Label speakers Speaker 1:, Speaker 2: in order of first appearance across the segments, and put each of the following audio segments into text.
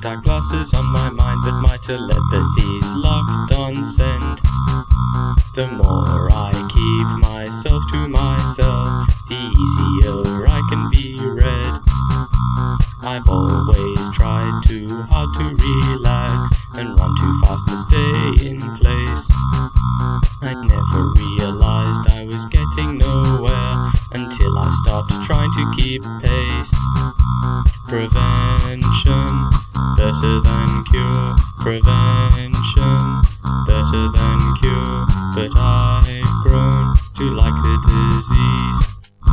Speaker 1: Dark glasses on my mind, but my telepathy's locked on send. The more I keep myself to myself, the easier I can be read. I've always tried too hard to relax and run too fast to stay in place. I'd never realized I was getting nowhere until I stopped trying to keep pace. Prevention, better than cure. Prevention, better than cure. But I've grown to like the disease.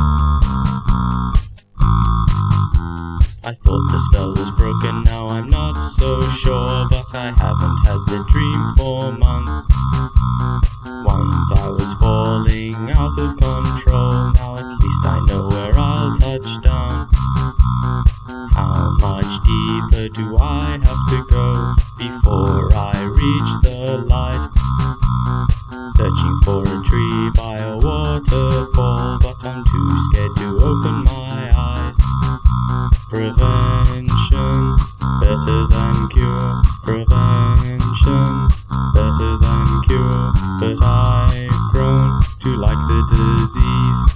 Speaker 1: I thought the spell was broken, now I'm not so sure, but I haven't had the dream for months. Once I was falling out of control, now at least I know where I'll touch down. How much deeper do I have to go before I reach the light? Searching for a tree by a waterfall, but I'm too scared to open my eyes. Prevention, better than cure. Prevention, better than cure. But I've grown to like the disease.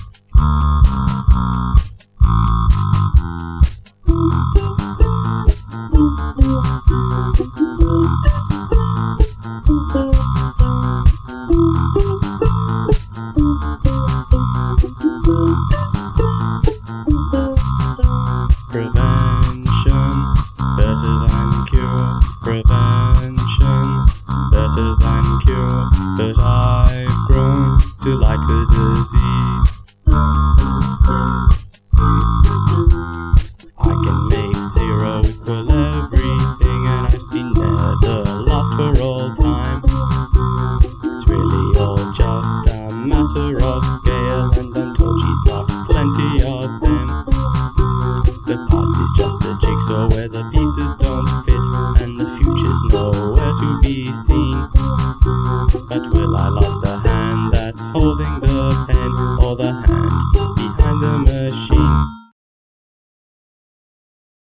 Speaker 1: Prevention, better than cure. Prevention, better than cure. But I've grown to like the disease. I can make zero equal everything, and I've seen never last for all time. It's really all just a matter of scale, and I'm told she's got plenty of them. The past is just a jigsaw where the pieces don't fit, and the future's nowhere to be seen. But will I love the hand that's holding the pen, or the hand behind the machine?